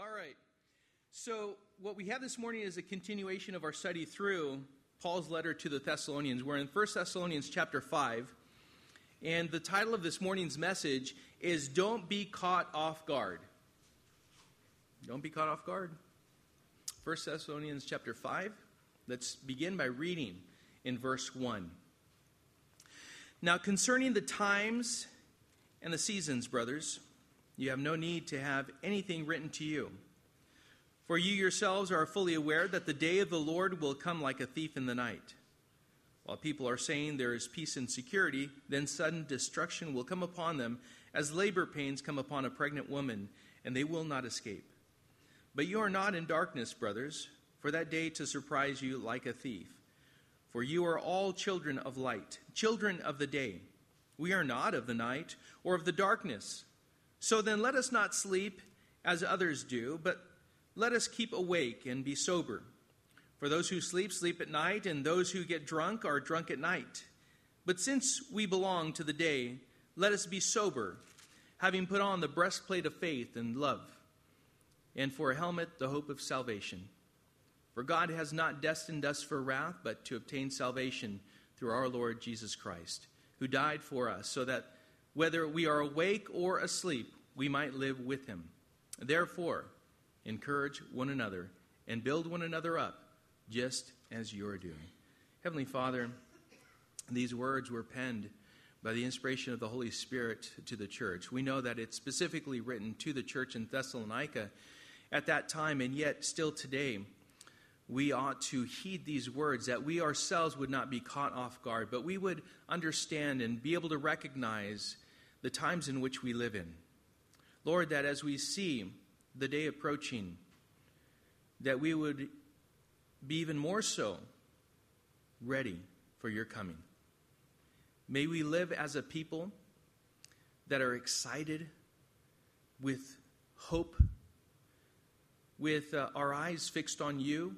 All right. So what we have this morning is a continuation of our study through Paul's letter to the Thessalonians. We're in 1 Thessalonians chapter 5. And the title of this morning's message is Don't Be Caught Off Guard. Don't be caught off guard. 1 Thessalonians chapter 5. Let's begin by reading in verse 1. Now concerning the times and the seasons, brothers, you have no need to have anything written to you. For you yourselves are fully aware that the day of the Lord will come like a thief in the night. While people are saying there is peace and security, then sudden destruction will come upon them as labor pains come upon a pregnant woman, and they will not escape. But you are not in darkness, brothers, for that day to surprise you like a thief. For you are all children of light, children of the day. We are not of the night or of the darkness. So then let us not sleep as others do, but let us keep awake and be sober. For those who sleep, sleep at night, and those who get drunk are drunk at night. But since we belong to the day, let us be sober, having put on the breastplate of faith and love, and for a helmet the hope of salvation. For God has not destined us for wrath, but to obtain salvation through our Lord Jesus Christ, who died for us, so that whether we are awake or asleep, we might live with him. Therefore, encourage one another and build one another up, just as you are doing. Heavenly Father, these words were penned by the inspiration of the Holy Spirit to the church. We know that it's specifically written to the church in Thessalonica at that time, and yet still today, we ought to heed these words, that we ourselves would not be caught off guard, but we would understand and be able to recognize the times in which we live in. Lord, that as we see the day approaching, that we would be even more so ready for your coming. May we live as a people that are excited with hope, with our eyes fixed on you,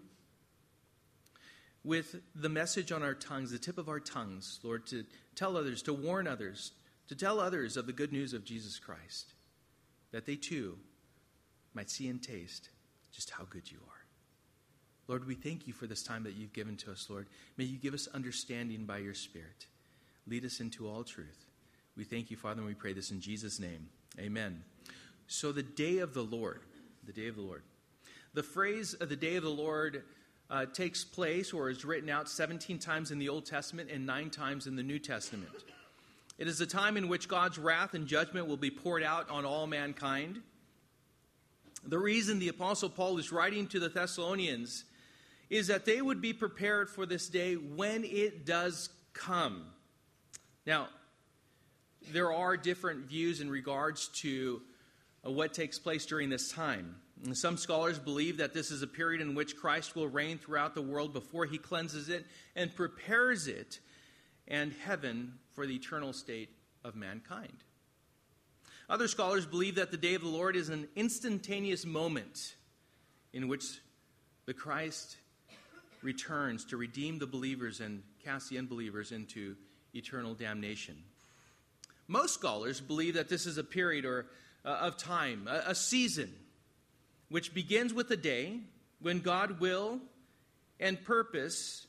with the message on our tongues, the tip of our tongues, Lord, to tell others, to warn others, to tell others of the good news of Jesus Christ, that they too might see and taste just how good you are. Lord, we thank you for this time that you've given to us, Lord. May you give us understanding by your Spirit. Lead us into all truth. We thank you, Father, and we pray this in Jesus' name. Amen. So the day of the Lord, the day of the Lord. The phrase the day of the Lord takes place or is written out 17 times in the Old Testament and 9 times in the New Testament. It is a time in which God's wrath and judgment will be poured out on all mankind. The reason the Apostle Paul is writing to the Thessalonians is that they would be prepared for this day when it does come. Now, there are different views in regards to what takes place during this time. And some scholars believe that this is a period in which Christ will reign throughout the world before he cleanses it and prepares it and heaven for the eternal state of mankind. Other scholars believe that the day of the Lord is an instantaneous moment in which the Christ returns to redeem the believers and cast the unbelievers into eternal damnation. Most scholars believe that this is a period of time, a season, which begins with the day when God's will and purpose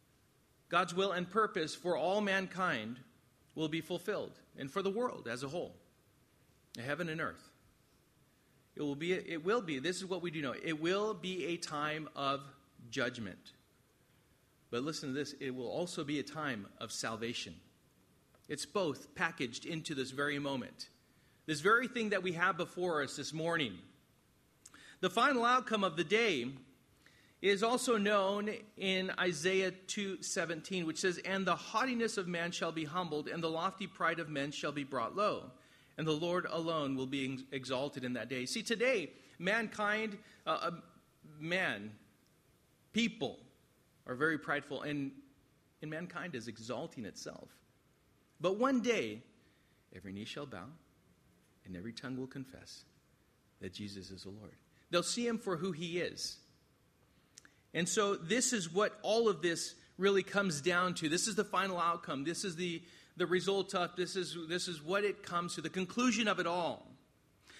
for all mankind will be fulfilled, and for the world as a whole, heaven and earth. It will be, this is what we do know, it will be a time of judgment. But listen to this, it will also be a time of salvation. It's both packaged into this very moment. This very thing that we have before us this morning. The final outcome of the day is also known in Isaiah 2:17, which says, "And the haughtiness of man shall be humbled, and the lofty pride of men shall be brought low. And the Lord alone will be exalted in that day." See, today, mankind, people are very prideful, and mankind is exalting itself. But one day, every knee shall bow, and every tongue will confess that Jesus is the Lord. They'll see him for who he is. And so this is what all of this really comes down to. This is the final outcome. This is the result of, this is what it comes to, the conclusion of it all.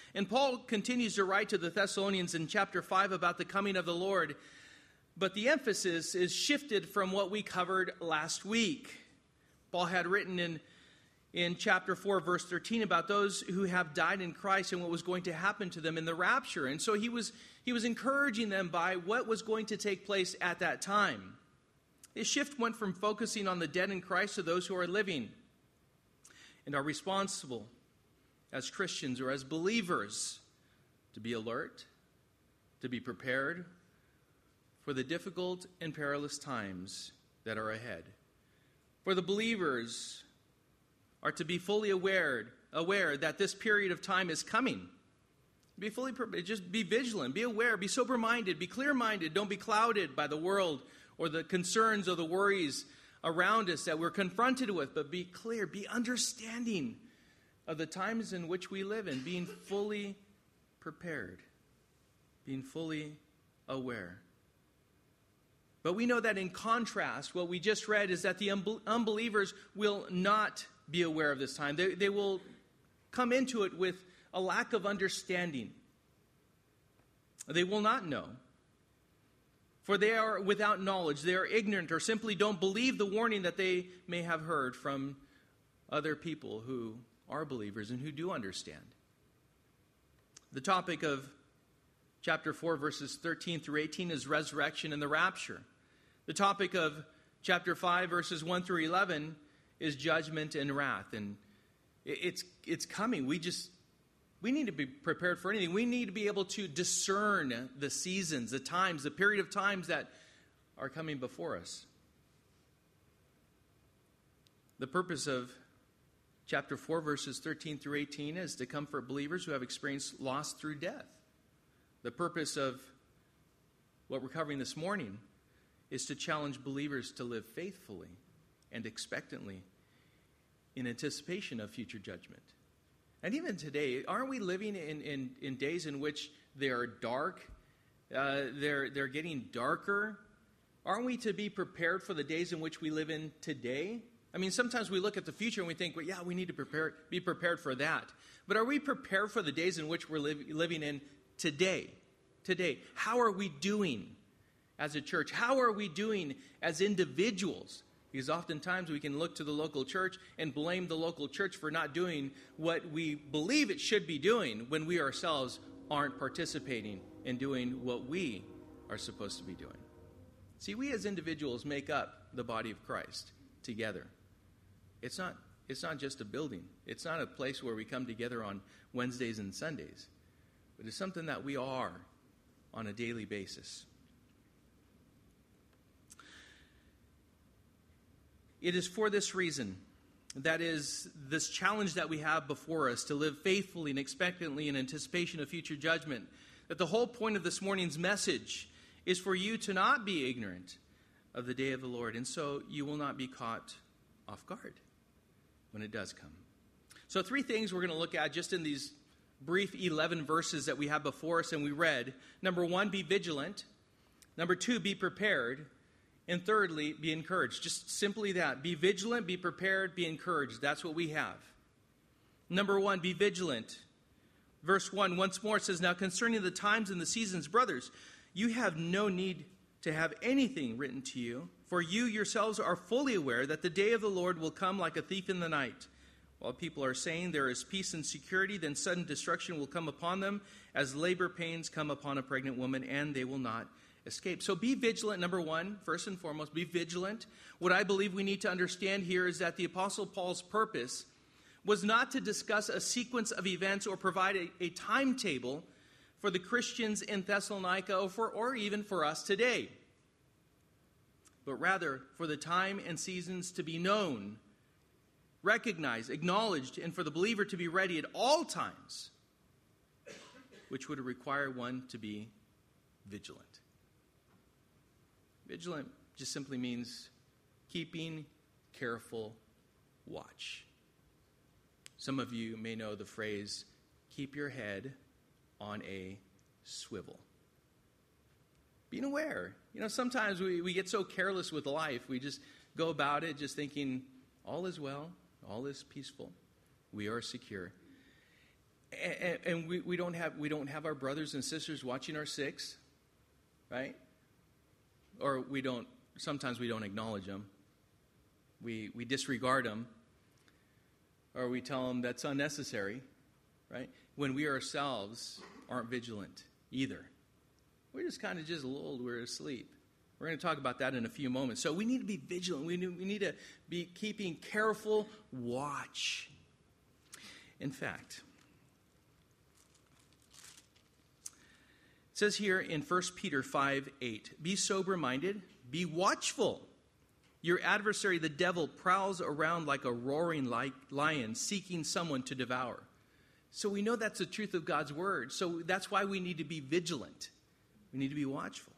And Paul continues to write to the Thessalonians in chapter 5 about the coming of the Lord. But the emphasis is shifted from what we covered last week. Paul had written in chapter 4, verse 13, about those who have died in Christ and what was going to happen to them in the rapture. And so he was encouraging them by what was going to take place at that time. His shift went from focusing on the dead in Christ to those who are living and are responsible as Christians or as believers to be alert, to be prepared for the difficult and perilous times that are ahead. For the believers are to be fully aware that this period of time is coming. Be fully prepared. Just be vigilant, be aware, be sober-minded, be clear-minded. Don't be clouded by the world or the concerns or the worries around us that we're confronted with, but be clear, be understanding of the times in which we live in, being fully prepared, being fully aware. But we know that in contrast, what we just read is that the unbelievers will not be aware of this time. They will come into it with a lack of understanding. They will not know. For they are without knowledge. They are ignorant or simply don't believe the warning that they may have heard from other people who are believers and who do understand. The topic of chapter 4, verses 13 through 18 is resurrection and the rapture. The topic of chapter 5, verses 1 through 11 is judgment and wrath. And it's coming. We need to be prepared for anything. We need to be able to discern the seasons, the times, the period of times that are coming before us. The purpose of chapter 4, verses 13 through 18 is to comfort believers who have experienced loss through death. The purpose of what we're covering this morning is to challenge believers to live faithfully and expectantly in anticipation of future judgment. And even today, aren't we living in days in which they are dark? They're getting darker. Aren't we to be prepared for the days in which we live in today? I mean, sometimes we look at the future and we think, well, yeah, we need to be prepared for that. But are we prepared for the days in which we're living in today? Today. How are we doing as a church? How are we doing as individuals? Because oftentimes we can look to the local church and blame the local church for not doing what we believe it should be doing when we ourselves aren't participating in doing what we are supposed to be doing. See, we as individuals make up the body of Christ together. It's not just a building. It's not a place where we come together on Wednesdays and Sundays. But it's something that we are on a daily basis. It is for this reason, that is, this challenge that we have before us to live faithfully and expectantly in anticipation of future judgment, that the whole point of this morning's message is for you to not be ignorant of the day of the Lord, and so you will not be caught off guard when it does come. So 3 things we're going to look at just in these brief 11 verses that we have before us and we read. Number 1, be vigilant. Number 2, be prepared. And thirdly, be encouraged. Just simply that. Be vigilant, be prepared, be encouraged. That's what we have. Number 1, be vigilant. Verse 1 once more says, now concerning the times and the seasons, brothers, you have no need to have anything written to you, for you yourselves are fully aware that the day of the Lord will come like a thief in the night. While people are saying there is peace and security, then sudden destruction will come upon them as labor pains come upon a pregnant woman, and they will not escape. So be vigilant, number 1, first and foremost, be vigilant. What I believe we need to understand here is that the Apostle Paul's purpose was not to discuss a sequence of events or provide a timetable for the Christians in Thessalonica or even for us today, but rather for the time and seasons to be known, recognized, acknowledged, and for the believer to be ready at all times, which would require one to be vigilant. Vigilant just simply means keeping careful watch. Some of you may know the phrase, keep your head on a swivel. Being aware. You know, sometimes we get so careless with life. We just go about it just thinking, all is well, all is peaceful, we are secure. And we don't have our brothers and sisters watching our 6, right? Or sometimes we don't acknowledge them. We disregard them, or we tell them that's unnecessary, right? When we ourselves aren't vigilant either. We're just kind of just lulled, we're asleep. We're going to talk about that in a few moments. So we need to be vigilant. We need to be keeping careful watch. In fact, it says here in 1 Peter 5:8, be sober-minded, be watchful. Your adversary, the devil, prowls around like a roaring lion, seeking someone to devour. So we know that's the truth of God's word. So that's why we need to be vigilant. We need to be watchful.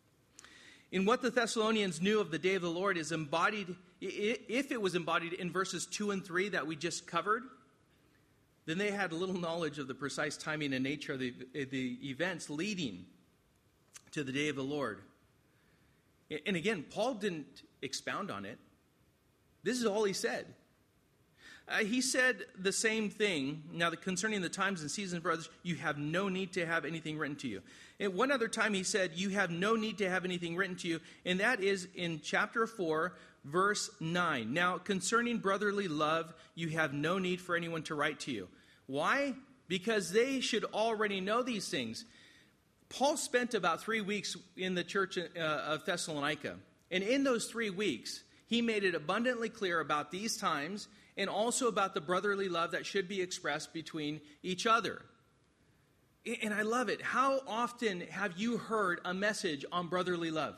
In what the Thessalonians knew of the day of the Lord is embodied, if it was embodied in verses 2 and 3 that we just covered, then they had little knowledge of the precise timing and nature of the events leading to the day of the Lord. And again, Paul didn't expound on it. This is all he said. He said the same thing. Now, concerning the times and seasons, brothers, you have no need to have anything written to you. And one other time he said, you have no need to have anything written to you, and that is in chapter 4, verse 9. Now, concerning brotherly love, you have no need for anyone to write to you. Why? Because they should already know these things. Paul spent about 3 weeks in the church of Thessalonica. And in those 3 weeks, he made it abundantly clear about these times and also about the brotherly love that should be expressed between each other. And I love it. How often have you heard a message on brotherly love?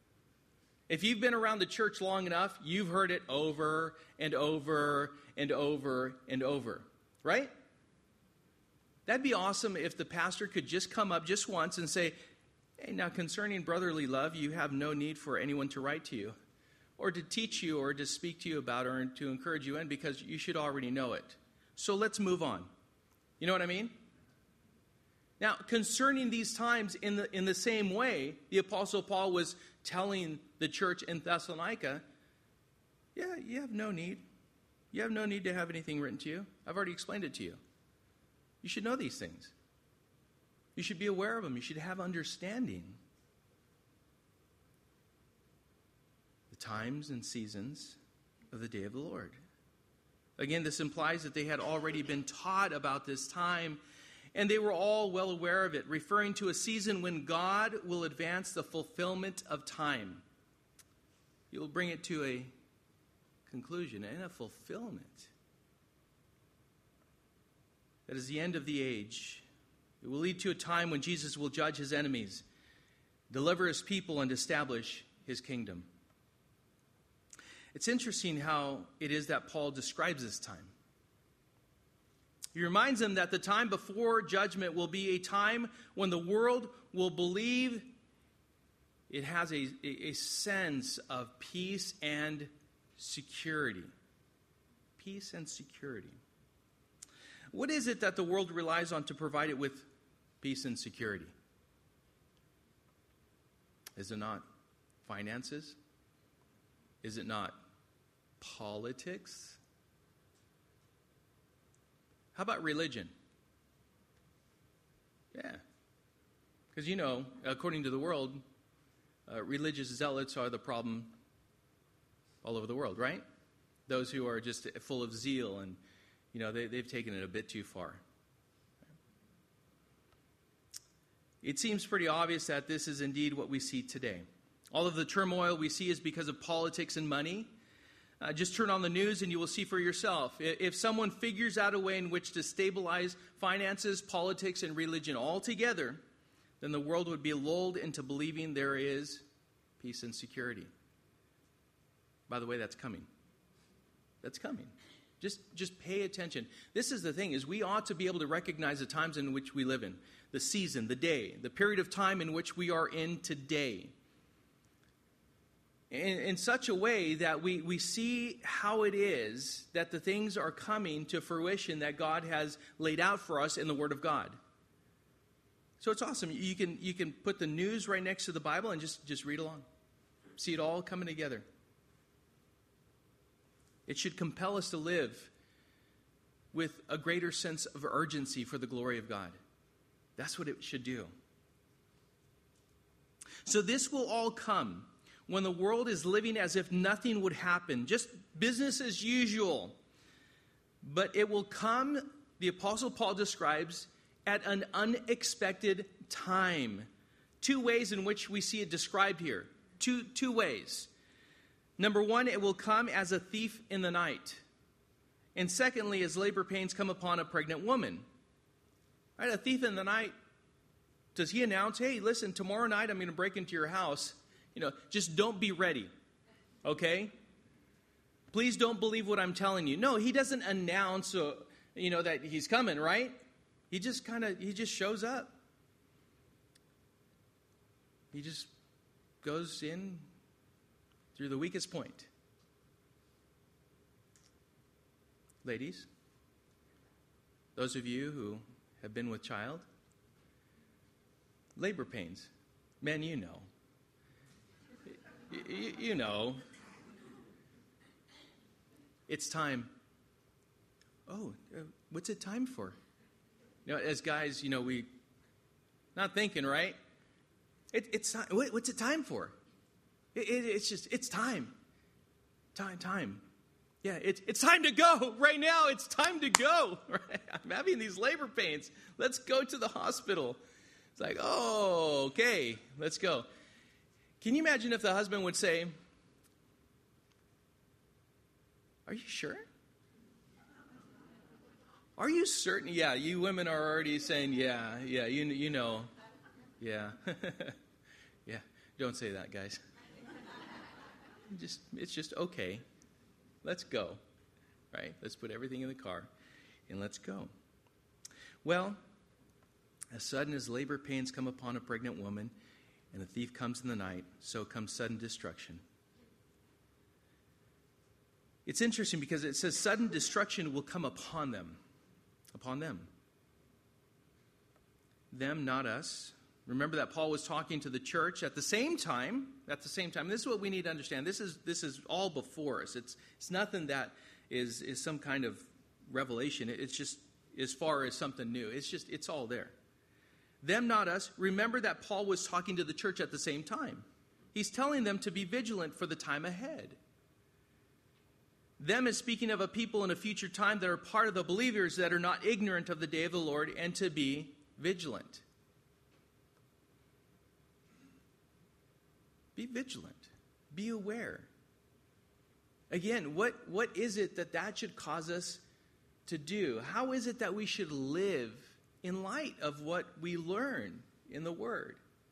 If you've been around the church long enough, you've heard it over and over and over and over, right? That'd be awesome if the pastor could just come up just once and say, hey, now concerning brotherly love, you have no need for anyone to write to you or to teach you or to speak to you about or to encourage you in, because you should already know it. So let's move on. You know what I mean? Now, concerning these times in the same way, the Apostle Paul was telling the church in Thessalonica, yeah, you have no need. You have no need to have anything written to you. I've already explained it to you. You should know these things. You should be aware of them. You should have understanding. The times and seasons of the day of the Lord. Again, this implies that they had already been taught about this time, and they were all well aware of it, referring to a season when God will advance the fulfillment of time. He will bring it to a conclusion and a fulfillment. That is the end of the age. It will lead to a time when Jesus will judge his enemies, deliver his people, and establish his kingdom. It's interesting how it is that Paul describes this time. He reminds them that the time before judgment will be a time when the world will believe it has a sense of peace and security. Peace and security. What is it that the world relies on to provide it with peace and security? Is it not finances? Is it not politics? How about religion? Yeah. Because, according to the world, religious zealots are the problem all over the world, right? Those who are just full of zeal and, they've taken it a bit too far. It seems pretty obvious that this is indeed what we see today. All of the turmoil we see is because of politics and money. Just turn on the news and you will see for yourself. If someone figures out a way in which to stabilize finances, politics, and religion all together, then the world would be lulled into believing there is peace and security. By the way, that's coming. That's coming. Just pay attention. This is the thing, is we ought to be able to recognize the times in which we live in, the season, the day, the period of time in which we are in today. In such a way that we see how it is that the things are coming to fruition that God has laid out for us in the Word of God. So it's awesome. You can put the news right next to the Bible and just read along. See it all coming together. It should compel us to live with a greater sense of urgency for the glory of God. That's what it should do. So this will all come when the world is living as if nothing would happen, just business as usual. But it will come, the Apostle Paul describes, at an unexpected time. Two ways in which we see it described here. Two ways. Number one, it will come as a thief in the night. And secondly, as labor pains come upon a pregnant woman. Right, a thief in the night, does he announce, hey, listen, tomorrow night I'm going to break into your house. Just don't be ready, okay? Please don't believe what I'm telling you. No, he doesn't announce, that he's coming, right? He just shows up. He just goes in through the weakest point. Ladies, those of you who have been with child, labor pains. Men, you know. You know. It's time. Oh, what's it time for? As guys, we not thinking, right? It's time. What's it time for? It's time. Time. Yeah, it's time to go. Right now, it's time to go. Right? I'm having these labor pains. Let's go to the hospital. It's like, oh, okay, let's go. Can you imagine if the husband would say, are you sure? Are you certain? Yeah, you women are already saying, yeah, you know. Yeah. Yeah, don't say that, guys. It's just okay. Let's go, right? Let's put everything in the car and let's go. Well, as sudden as labor pains come upon a pregnant woman and the thief comes in the night, so comes sudden destruction. It's interesting because it says sudden destruction will come upon them. Upon them. Them, not us. Remember that Paul was talking to the church at the same time. This is what we need to understand. This is all before us. It's nothing that is some kind of revelation. It's just as far as something new. It's all there. Them, not us. Remember that Paul was talking to the church at the same time. He's telling them to be vigilant for the time ahead. Them is speaking of a people in a future time that are part of the believers that are not ignorant of the day of the Lord and to be vigilant. Be vigilant. Be aware. Again, what is it that should cause us to do? How is it that we should live in light of what we learn in the Word?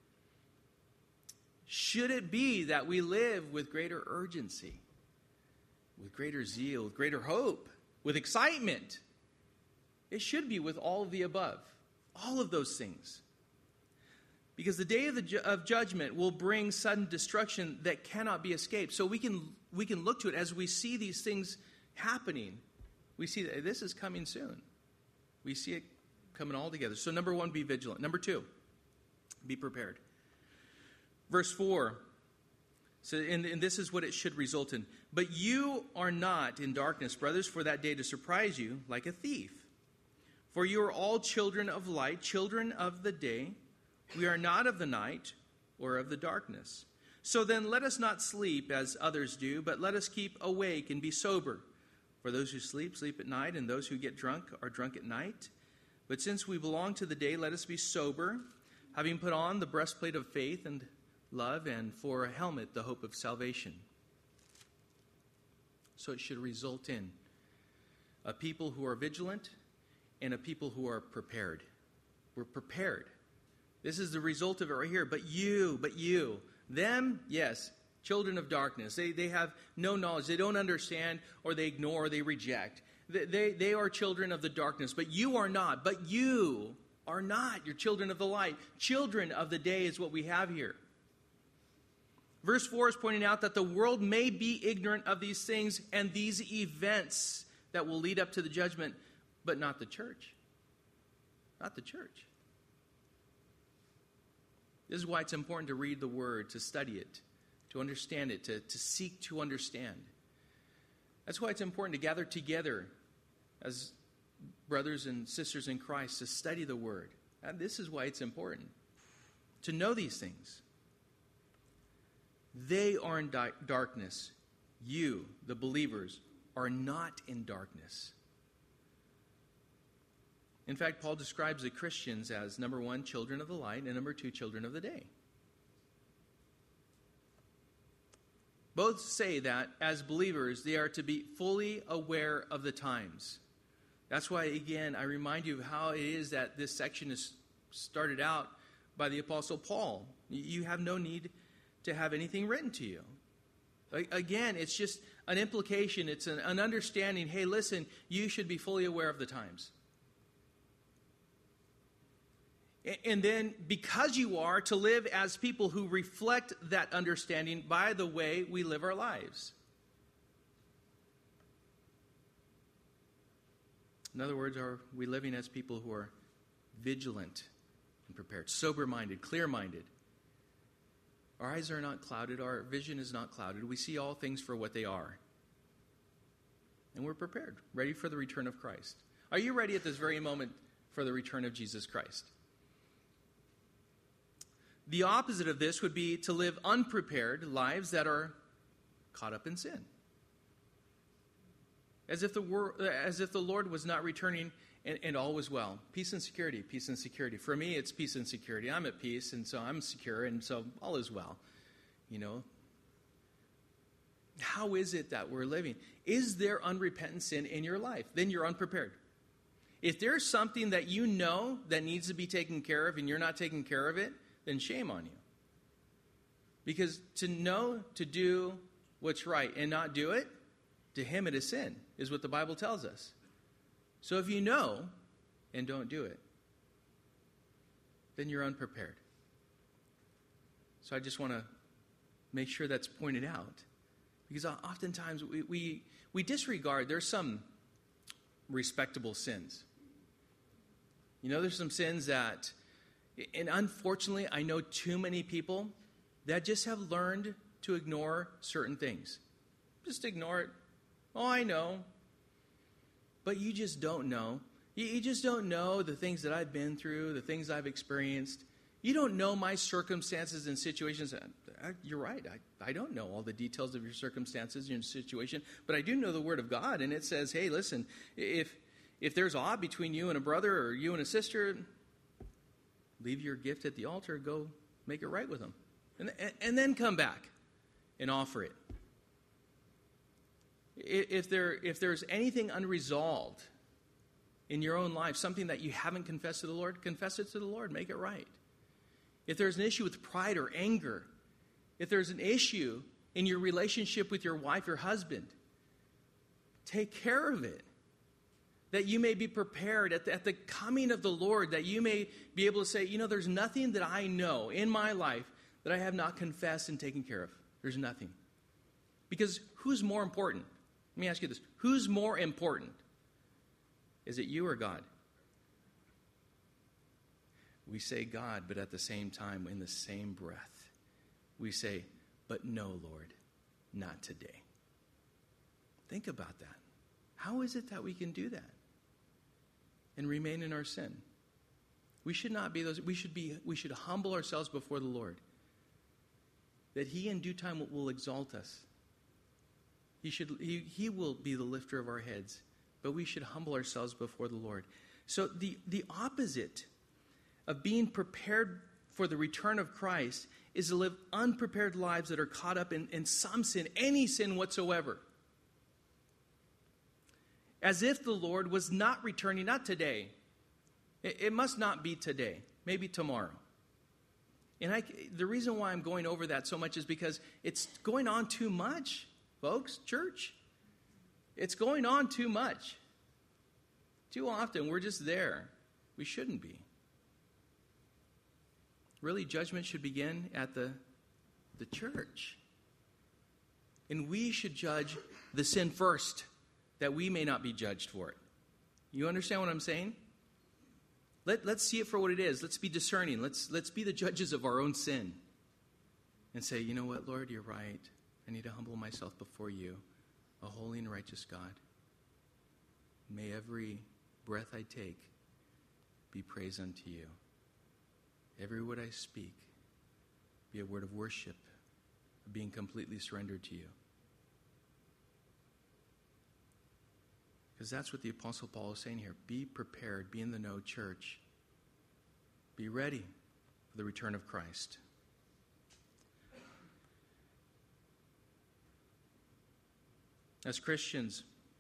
Should it be that we live with greater urgency, with greater zeal, with greater hope, with excitement? It should be with all of the above. All of those things. Because the day of judgment will bring sudden destruction that cannot be escaped. So we can look to it as we see these things happening. We see that this is coming soon. We see it coming all together. So number one, be vigilant. Number two, be prepared. Verse 4, so, and this is what it should result in. But you are not in darkness, brothers, for that day to surprise you like a thief. For you are all children of light, children of the day. We are not of the night or of the darkness. So then let us not sleep as others do, but let us keep awake and be sober. For those who sleep, sleep at night, and those who get drunk are drunk at night. But since we belong to the day, let us be sober, having put on the breastplate of faith and love, and for a helmet, the hope of salvation. So it should result in a people who are vigilant and a people who are prepared. We're prepared. This is the result of it right here. But you, them, yes, children of darkness. They have no knowledge. They don't understand, or they ignore, or they reject. They are children of the darkness. But you are not. But you are not. You're children of the light. Children of the day is what we have here. Verse 4 is pointing out that the world may be ignorant of these things and these events that will lead up to the judgment, but not the church. Not the church. This is why it's important to read the Word, to study it, to understand it, to seek to understand. That's why it's important to gather together as brothers and sisters in Christ, to study the Word. And this is why it's important to know these things. They are in darkness. You, the believers, are not in darkness. In fact, Paul describes the Christians as, number one, children of the light, and number two, children of the day. Both say that as believers, they are to be fully aware of the times. That's why, again, I remind you of how it is that this section is started out by the Apostle Paul. You have no need to have anything written to you. Again, it's just an implication. It's an understanding. Hey, listen, you should be fully aware of the times. And then, because you are, to live as people who reflect that understanding by the way we live our lives. In other words, are we living as people who are vigilant and prepared, sober-minded, clear-minded? Our eyes are not clouded. Our vision is not clouded. We see all things for what they are. And we're prepared, ready for the return of Christ. Are you ready at this very moment for the return of Jesus Christ? The opposite of this would be to live unprepared lives that are caught up in sin. As if the Lord was not returning and all was well. Peace and security, peace and security. For me, it's peace and security. I'm at peace, and so I'm secure, and so all is well. You know? How is it that we're living? Is there unrepentant sin in your life? Then you're unprepared. If there's something that you know that needs to be taken care of and you're not taking care of it, then shame on you. Because to know to do what's right and not do it, to him it is sin, is what the Bible tells us. So if you know and don't do it, then you're unprepared. So I just want to make sure that's pointed out. Because oftentimes we disregard, there's some respectable sins. You know, there's some sins that, and unfortunately, I know too many people that just have learned to ignore certain things. Just ignore it. Oh, I know. But you just don't know. You just don't know the things that I've been through, the things I've experienced. You don't know my circumstances and situations. You're right. I don't know all the details of your circumstances, your situation. But I do know the Word of God. And it says, hey, listen, if there's awe between you and a brother or you and a sister, leave your gift at the altar, go make it right with them. And then come back and offer it. If there's anything unresolved in your own life, something that you haven't confessed to the Lord, confess it to the Lord, make it right. If there's an issue with pride or anger, if there's an issue in your relationship with your wife or husband, take care of it. That you may be prepared at the coming of the Lord, that you may be able to say, you know, there's nothing that I know in my life that I have not confessed and taken care of. There's nothing. Because who's more important? Let me ask you this. Who's more important? Is it you or God? We say God, but at the same time, in the same breath, we say, but no, Lord, not today. Think about that. How is it that we can do that and remain in our sin? We should not be those. We should humble ourselves before the Lord, that He in due time will exalt us. He will be the lifter of our heads, but we should humble ourselves before the Lord. So the opposite of being prepared for the return of Christ is to live unprepared lives that are caught up in some sin, any sin whatsoever. As if the Lord was not returning, not today. It must not be today, maybe tomorrow. And the reason why I'm going over that so much is because it's going on too much, folks, church. It's going on too much. Too often, we're just there. We shouldn't be. Really, judgment should begin at the church. And we should judge the sin first, that we may not be judged for it. You understand what I'm saying? Let's see it for what it is. Let's be discerning. Let's be the judges of our own sin. And say, you know what, Lord, you're right. I need to humble myself before you, a holy and righteous God. May every breath I take be praise unto you. Every word I speak be a word of worship, being completely surrendered to you. Because that's what the Apostle Paul is saying here. Be prepared, be in the know, church. Be ready for the return of Christ. As Christians,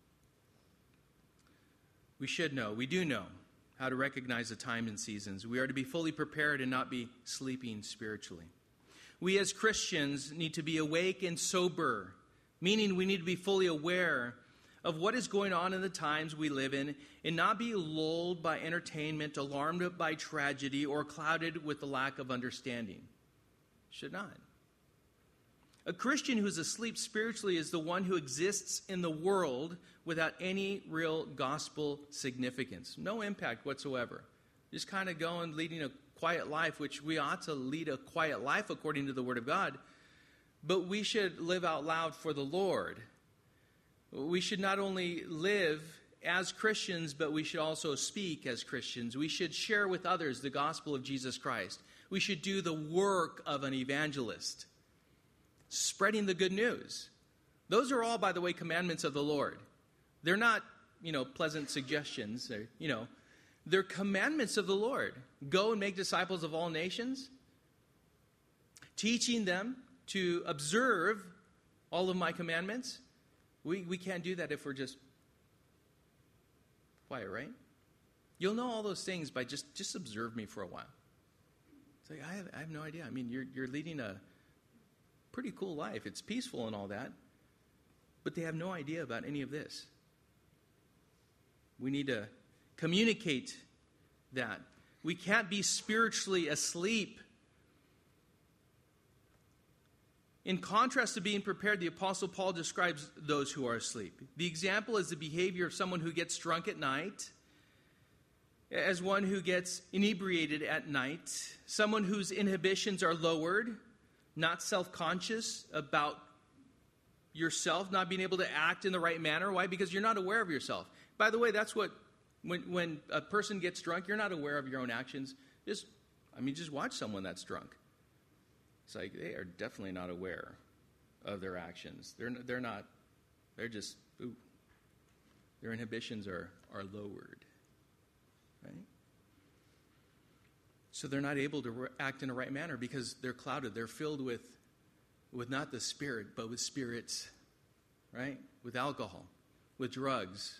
we should know, we do know, how to recognize the time and seasons. We are to be fully prepared and not be sleeping spiritually. We as Christians need to be awake and sober, meaning we need to be fully aware of what is going on in the times we live in and not be lulled by entertainment, alarmed by tragedy, or clouded with the lack of understanding. Should not. A Christian who's asleep spiritually is the one who exists in the world without any real gospel significance. No impact whatsoever. Just kind of going, leading a quiet life, which we ought to lead a quiet life according to the Word of God. But we should live out loud for the Lord. We should not only live as Christians, but we should also speak as Christians. We should share with others the gospel of Jesus Christ. We should do the work of an evangelist, spreading the good news. Those are all, by the way, commandments of the Lord. They're not, pleasant suggestions. They're commandments of the Lord. Go and make disciples of all nations, teaching them to observe all of my commandments. We can't do that if we're just quiet, right? You'll know all those things by just observe me for a while. It's like, I have no idea. I mean, you're leading a pretty cool life. It's peaceful and all that. But they have no idea about any of this. We need to communicate that. We can't be spiritually asleep. In contrast to being prepared, the Apostle Paul describes those who are asleep. The example is the behavior of someone who gets drunk at night, as one who gets inebriated at night, someone whose inhibitions are lowered, not self-conscious about yourself, not being able to act in the right manner. Why? Because you're not aware of yourself. By the way, that's what, when a person gets drunk, you're not aware of your own actions. Just watch someone that's drunk. It's like they are definitely not aware of their actions. They're not. They're just, their inhibitions are lowered, right? So they're not able to act in a right manner because they're clouded. They're filled with not the Spirit, but with spirits, right? With alcohol, with drugs.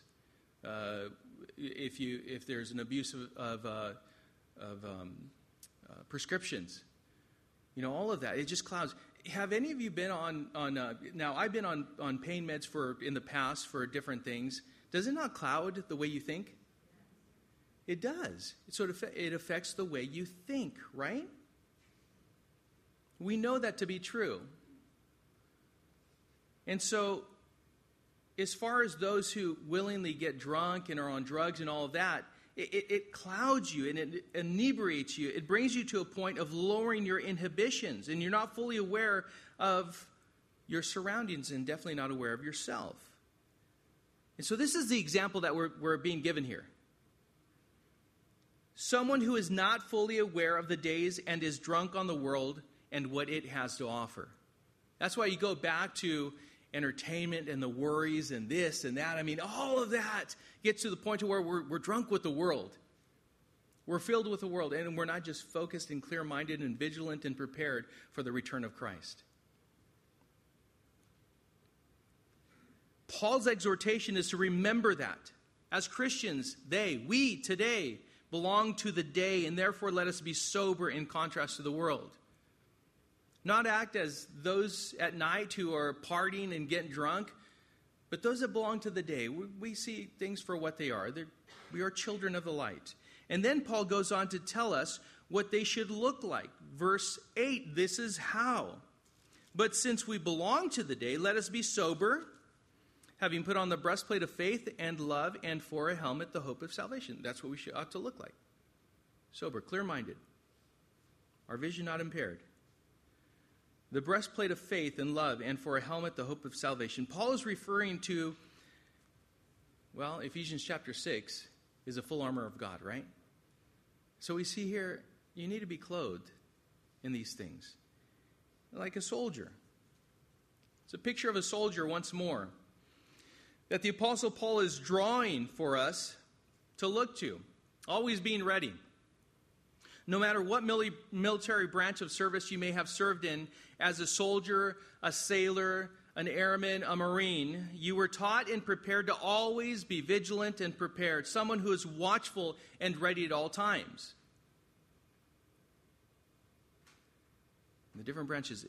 If there's an abuse of prescriptions. All of that. It just clouds. Have any of you been on now I've been on pain meds in the past for different things. Does it not cloud the way you think? It does. It affects the way you think, right? We know that to be true. And so, as far as those who willingly get drunk and are on drugs and all of that, it clouds you and it inebriates you. It brings you to a point of lowering your inhibitions, and you're not fully aware of your surroundings and definitely not aware of yourself. And so this is the example that we're being given here. Someone who is not fully aware of the days and is drunk on the world and what it has to offer. That's why you go back to entertainment and the worries and this and that. I mean, all of that gets to the point to where we're drunk with the world. We're filled with the world, and we're not just focused and clear-minded and vigilant and prepared for the return of Christ. Paul's exhortation is to remember that. As Christians, we today belong to the day, and therefore let us be sober in contrast to the world. Not act as those at night who are partying and getting drunk, but those that belong to the day. We see things for what they are. We are children of the light. And then Paul goes on to tell us what they should look like. Verse 8, this is how. But since we belong to the day, let us be sober, having put on the breastplate of faith and love, and for a helmet, the hope of salvation. That's what we ought to look like. Sober, clear-minded. Our vision not impaired. The breastplate of faith and love, and for a helmet, the hope of salvation. Paul is referring to, Ephesians chapter 6. is the full armor of God, right? So we see here, you need to be clothed in these things, like a soldier. It's a picture of a soldier once more that the Apostle Paul is drawing for us to look to, always being ready. No matter what military branch of service you may have served in, as a soldier, a sailor, an airman, a marine, you were taught and prepared to always be vigilant and prepared, someone who is watchful and ready at all times. The different branches,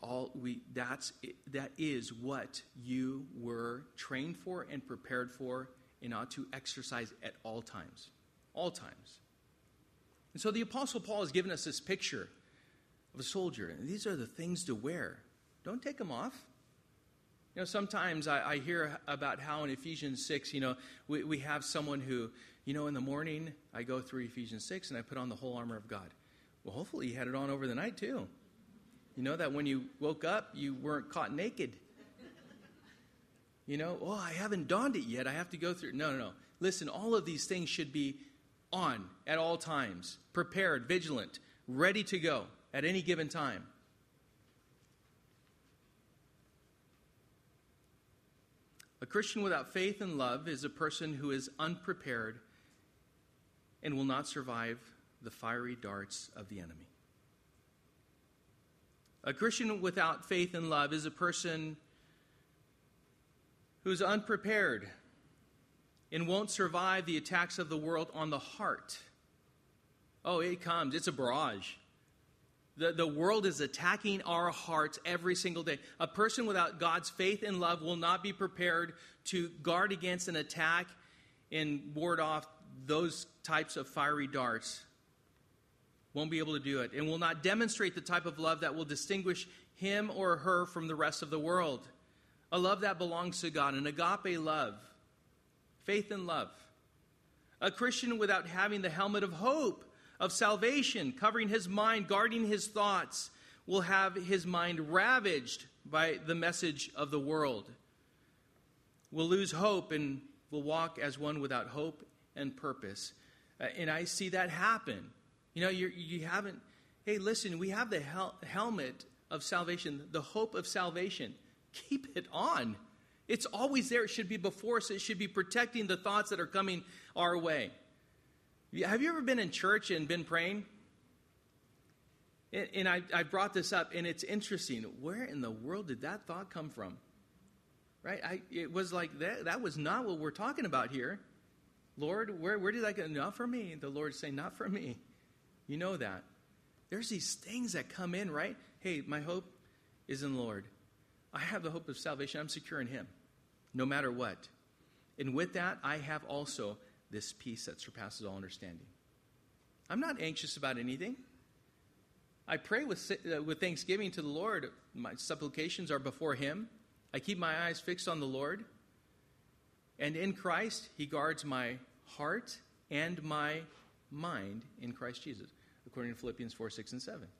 that is what you were trained for and prepared for and ought to exercise at all times. All times. And so the Apostle Paul has given us this picture of a soldier. And these are the things to wear. Don't take them off. Sometimes I hear about how in Ephesians 6, we have someone who, in the morning I go through Ephesians 6 and I put on the whole armor of God. Well, hopefully you had it on over the night too. That when you woke up, you weren't caught naked. I haven't donned it yet. I have to go through. No. Listen, all of these things should be on at all times, prepared, vigilant, ready to go at any given time. A Christian without faith and love is a person who is unprepared and will not survive the fiery darts of the enemy. A Christian without faith and love is a person who's unprepared and won't survive the attacks of the world on the heart. Oh, it comes. It's a barrage. The world is attacking our hearts every single day. A person without God's faith and love will not be prepared to guard against an attack and ward off those types of fiery darts. Won't be able to do it, and will not demonstrate the type of love that will distinguish him or her from the rest of the world. A love that belongs to God, an agape love, faith and love. A Christian without having the helmet of hope, of salvation, covering his mind, guarding his thoughts, will have his mind ravaged by the message of the world. Will lose hope and will walk as one without hope and purpose. And I see that happen. You haven't, hey, listen, we have the helmet of salvation, the hope of salvation. Keep it on. It's always there. It should be before us. It should be protecting the thoughts that are coming our way. Have you ever been in church and been praying? And I brought this up, and it's interesting. Where in the world did that thought come from? Right? It was like that was not what we're talking about here. Lord, where did that go? Not for me. The Lord's saying, not for me. You know that. There's these things that come in, right? Hey, my hope is in the Lord. I have the hope of salvation. I'm secure in Him, no matter what. And with that, I have also this peace that surpasses all understanding. I'm not anxious about anything. I pray with thanksgiving to the Lord. My supplications are before Him. I keep my eyes fixed on the Lord. And in Christ, He guards my heart and my mind in Christ Jesus, according to Philippians 4, 6, and 7.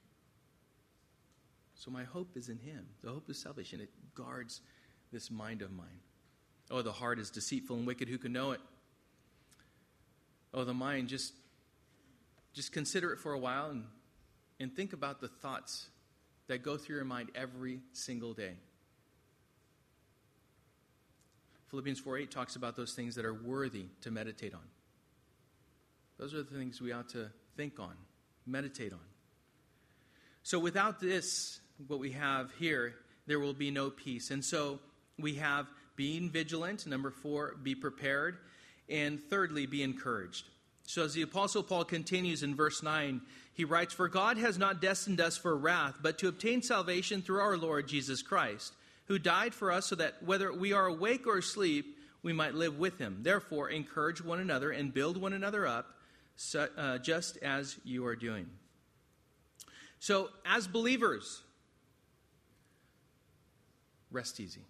So my hope is in Him. The hope of salvation. It guards this mind of mine. Oh, the heart is deceitful and wicked. Who can know it? Oh, the mind, just consider it for a while and think about the thoughts that go through your mind every single day. Philippians 4:8 talks about those things that are worthy to meditate on. Those are the things we ought to think on, meditate on. So without this, what we have here, there will be no peace. And so we have being vigilant. Number 4, be prepared. And thirdly, be encouraged. So as the Apostle Paul continues in verse 9, he writes, "For God has not destined us for wrath, but to obtain salvation through our Lord Jesus Christ, who died for us so that whether we are awake or asleep, we might live with Him. Therefore, encourage one another and build one another up, just as you are doing." So, as believers, rest easy.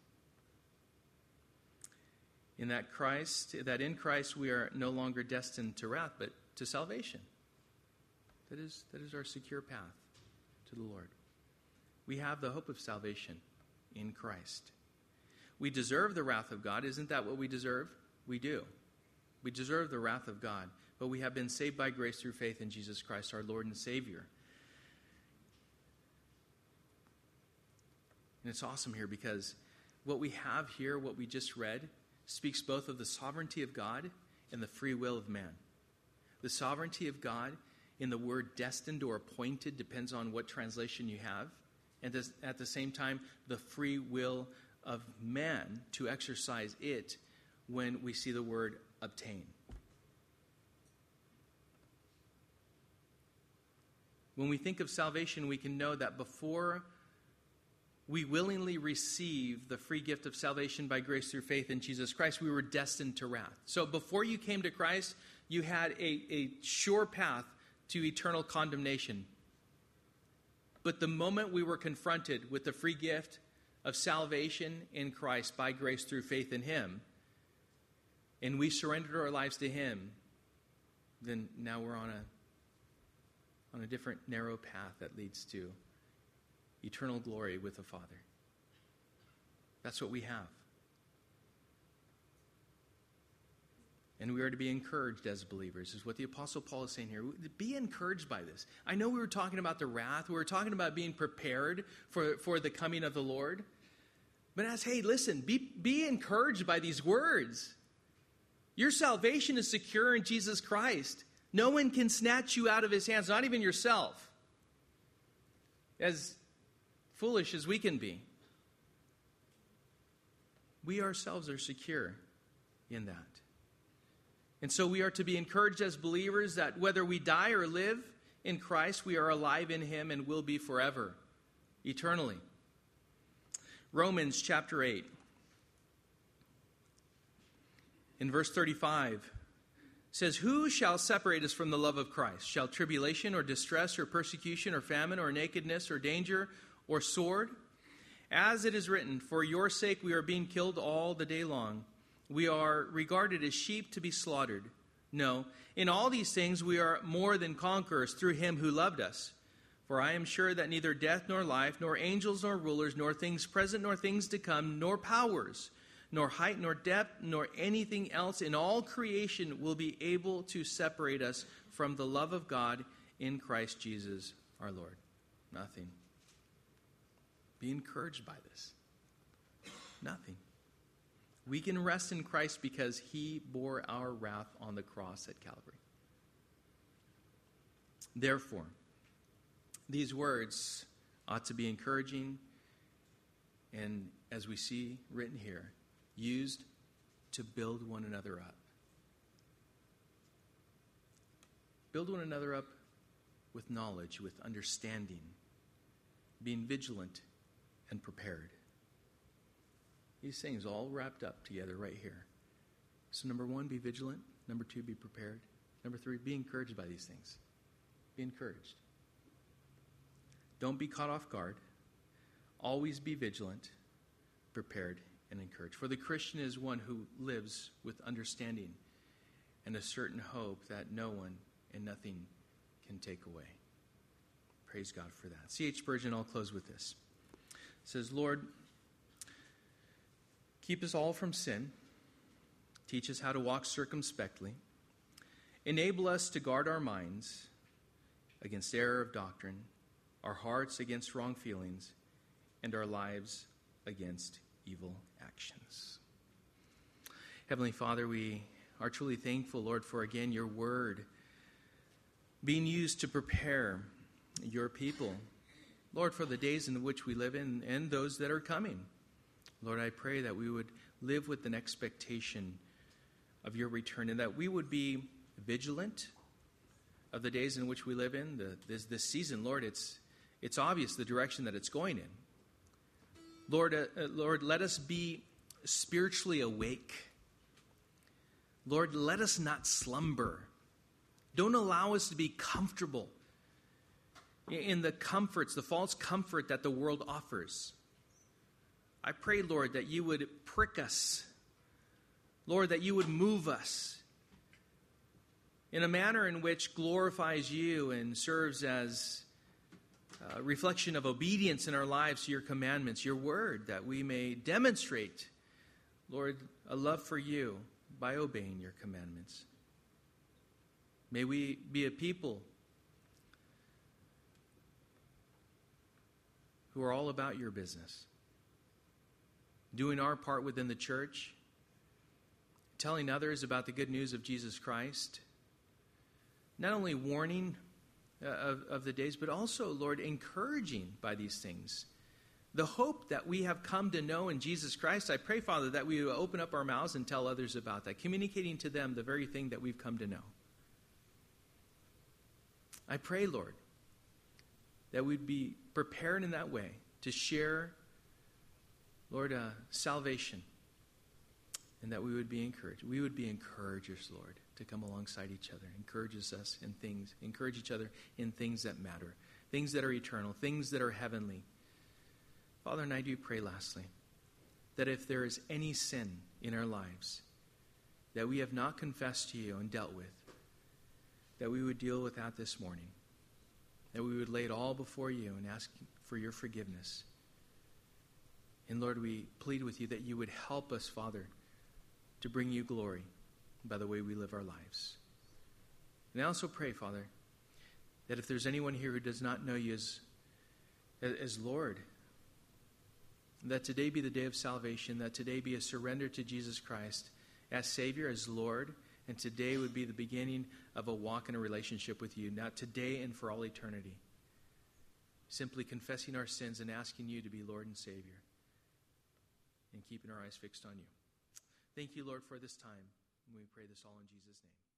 In that in Christ we are no longer destined to wrath, but to salvation. That is our secure path to the Lord. We have the hope of salvation in Christ. We deserve the wrath of God. Isn't that what we deserve? We do. We deserve the wrath of God, but we have been saved by grace through faith in Jesus Christ, our Lord and Savior. And it's awesome here because what we have here, what we just read, speaks both of the sovereignty of God and the free will of man. The sovereignty of God in the word destined or appointed depends on what translation you have. And at the same time, the free will of man to exercise it when we see the word obtain. When we think of salvation, we can know that before we willingly receive the free gift of salvation by grace through faith in Jesus Christ, we were destined to wrath. So before you came to Christ, you had a sure path to eternal condemnation. But the moment we were confronted with the free gift of salvation in Christ by grace through faith in Him, and we surrendered our lives to Him, then now we're on a different narrow path that leads to eternal glory with the Father. That's what we have. And we are to be encouraged as believers, is what the Apostle Paul is saying here. Be encouraged by this. I know we were talking about the wrath. We were talking about being prepared for the coming of the Lord. But hey, listen, be encouraged by these words. Your salvation is secure in Jesus Christ. No one can snatch you out of His hands, not even yourself. As foolish as we can be, we ourselves are secure in that. And so we are to be encouraged as believers that whether we die or live in Christ, we are alive in Him and will be forever, eternally. Romans chapter 8, in verse 35, says, "Who shall separate us from the love of Christ? Shall tribulation or distress or persecution or famine or nakedness or danger or sword? As it is written, for your sake we are being killed all the day long. We are regarded as sheep to be slaughtered. No, in all these things we are more than conquerors through Him who loved us. For I am sure that neither death nor life, nor angels nor rulers, nor things present nor things to come, nor powers, nor height nor depth, nor anything else in all creation will be able to separate us from the love of God in Christ Jesus our Lord." Nothing. Be encouraged by this. Nothing. We can rest in Christ because He bore our wrath on the cross at Calvary. Therefore, these words ought to be encouraging and, as we see written here, used to build one another up. Build one another up with knowledge, with understanding, being vigilant and prepared. These things all wrapped up together right here. So number 1, be vigilant. Number 2, be prepared. Number 3, be encouraged by these things. Be encouraged. Don't be caught off guard. Always be vigilant, prepared, and encouraged. For the Christian is one who lives with understanding and a certain hope that no one and nothing can take away. Praise God for that. C.H. Spurgeon, I'll close with this. It says, "Lord, keep us all from sin. Teach us how to walk circumspectly. Enable us to guard our minds against error of doctrine, our hearts against wrong feelings, and our lives against evil actions." Heavenly Father, we are truly thankful, Lord, for again your word being used to prepare your people, Lord, for the days in which we live in and those that are coming. Lord, I pray that we would live with an expectation of your return and that we would be vigilant of the days in which we live in. This season, Lord, it's obvious the direction that it's going in. Lord, let us be spiritually awake. Lord, let us not slumber. Don't allow us to be comfortable in the comforts, the false comfort that the world offers. I pray, Lord, that you would prick us. Lord, that you would move us in a manner in which glorifies you and serves as a reflection of obedience in our lives to your commandments, your word, that we may demonstrate, Lord, a love for you by obeying your commandments. May we be a people who are all about your business, doing our part within the church, telling others about the good news of Jesus Christ, not only warning of the days, but also, Lord, encouraging by these things. The hope that we have come to know in Jesus Christ, I pray, Father, that we will open up our mouths and tell others about that, communicating to them the very thing that we've come to know. I pray, Lord, that we'd be prepared in that way to share, Lord, salvation, and that we would be encouraged. We would be encouragers, Lord, to come alongside each other, encourage each other in things that matter, things that are eternal, things that are heavenly. Father, and I do pray lastly, that if there is any sin in our lives that we have not confessed to you and dealt with, that we would deal with that this morning, that we would lay it all before you and ask for your forgiveness. And Lord, we plead with you that you would help us, Father, to bring you glory by the way we live our lives. And I also pray, Father, that if there's anyone here who does not know you as Lord, that today be the day of salvation, that today be a surrender to Jesus Christ as Savior, as Lord, and today would be the beginning of a walk in a relationship with you, now today and for all eternity. Simply confessing our sins and asking you to be Lord and Savior, and keeping our eyes fixed on you. Thank you, Lord, for this time. And we pray this all in Jesus' name.